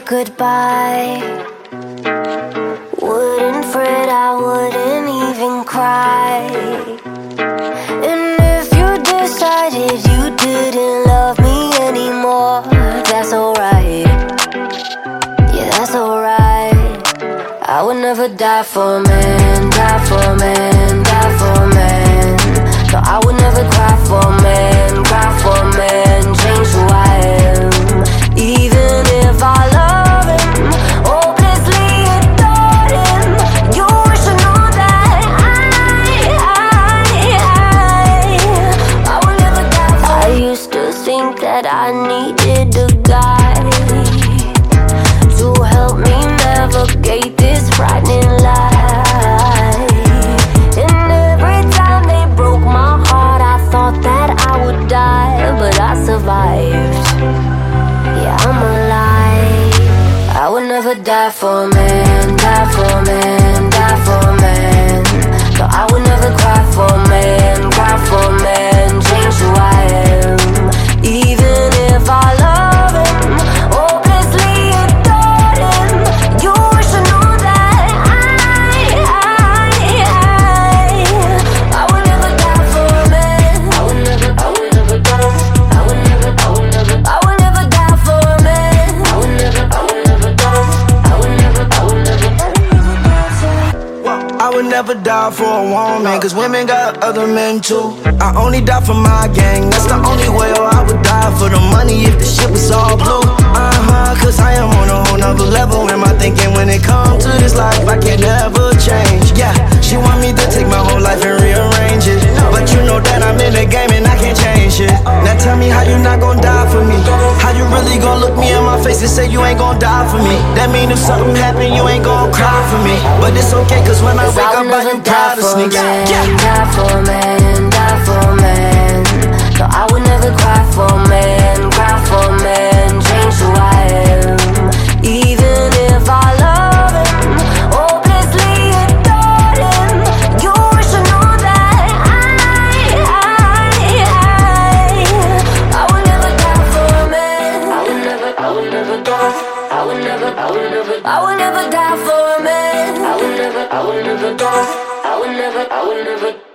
goodbye. Wouldn't fret, I wouldn't even cry. And if you decided you didn't love me anymore, that's alright. Yeah, that's alright. I would never die for a man, die for a man, die for a man. No, I would never cry for a man, cry for a man, change who I am. Even if I love him, hopelessly adored him, you should know that I would never die for him. I used to think that I needed a guy to help me navigate this frightening life. And every time they broke my heart, I thought that I would die, but I survived. Yeah, I'm alive. I would never die for a man, die for a man, die for a man. No, I would never cry for a man, cry for a man, change who I am. Even if I love him, hopelessly adored him, you should know that I would never die for a man. I would never die. I would never die for a man. I would never die. I would never die for a woman, cause women got other men too. I only die for my gang, that's the only way. Or I would die for the money if the shit was all blue. Cause I am on a whole nother level in my thinking. When it comes to this life, I can never change. Yeah, she want me to take my whole life and rearrange it, but you know that I'm in the game and I can't change it. Now tell me how you not gon' die for me. How you really gon' look me in my face and say you ain't gon' die for me? That mean if something happen, you ain't gon' cry for me. But it's okay, cause when I wake up, I am proud of sneaks. Die for a man, die for a man. No, I would never cry for a man, cry for a man, change who I am. Even if I love him, hopelessly adored him, you should know that I would never die for a man. I would never die. I would never die for a man. I would never die. I would never